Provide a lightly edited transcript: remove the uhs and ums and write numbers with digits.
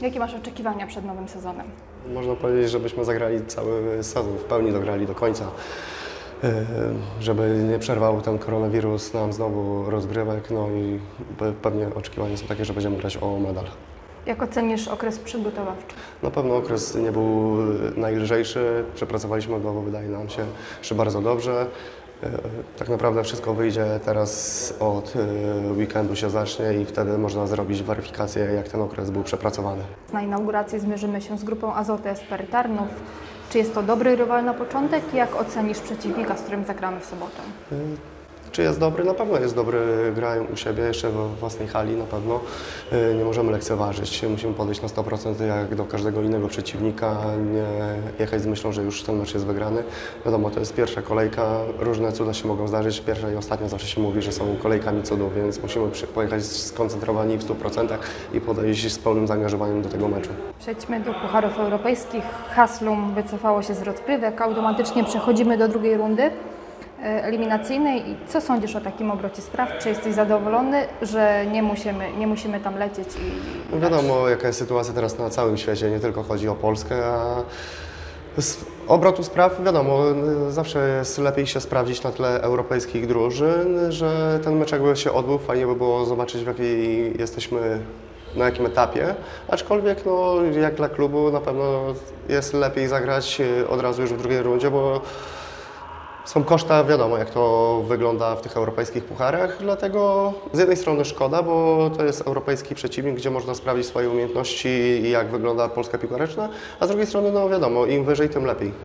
Jakie masz oczekiwania przed nowym sezonem? Można powiedzieć, żebyśmy zagrali cały sezon, w pełni dograli do końca. Żeby nie przerwał ten koronawirus nam znowu rozgrywek, no i pewnie oczekiwania są takie, że będziemy grać o medal. Jak ocenisz okres przygotowawczy? Na pewno okres nie był najlżejszy, przepracowaliśmy go, wydaje nam się, że bardzo dobrze. Tak naprawdę wszystko wyjdzie teraz od weekendu się zacznie i wtedy można zrobić weryfikację, jak ten okres był przepracowany. Na inaugurację zmierzymy się z grupą Azoty Esper Tarnów. Czy jest to dobry rywal na początek? Jak ocenisz przeciwnika, z którym zagramy w sobotę? Czy jest dobry? Na pewno jest dobry. Grają u siebie, jeszcze we własnej hali na pewno. Nie możemy lekceważyć. Musimy podejść na 100% jak do każdego innego przeciwnika. Nie jechać z myślą, że już ten mecz jest wygrany. Wiadomo, to jest pierwsza kolejka. Różne cuda się mogą zdarzyć. Pierwsza i ostatnia zawsze się mówi, że są kolejkami cudów, więc musimy pojechać skoncentrowani w 100% i podejść z pełnym zaangażowaniem do tego meczu. Przejdźmy do pucharów europejskich. Haslum wycofało się z rozgrywek. Automatycznie przechodzimy do drugiej rundy eliminacyjnej. I co sądzisz o takim obrocie spraw? Czy jesteś zadowolony, że nie musimy tam lecieć i... No wiadomo, jaka jest sytuacja teraz na całym świecie, nie tylko chodzi o Polskę, a z obrotu spraw, wiadomo, zawsze jest lepiej się sprawdzić na tle europejskich drużyn, że ten mecz jakby się odbył, fajnie by było zobaczyć, w jakiej jesteśmy, na jakim etapie, aczkolwiek no, jak dla klubu na pewno jest lepiej zagrać od razu już w drugiej rundzie, bo są koszta, wiadomo jak to wygląda w tych europejskich pucharach, dlatego z jednej strony szkoda, bo to jest europejski przeciwnik, gdzie można sprawdzić swoje umiejętności i jak wygląda Polska piłka ręczna, a z drugiej strony no wiadomo, im wyżej tym lepiej.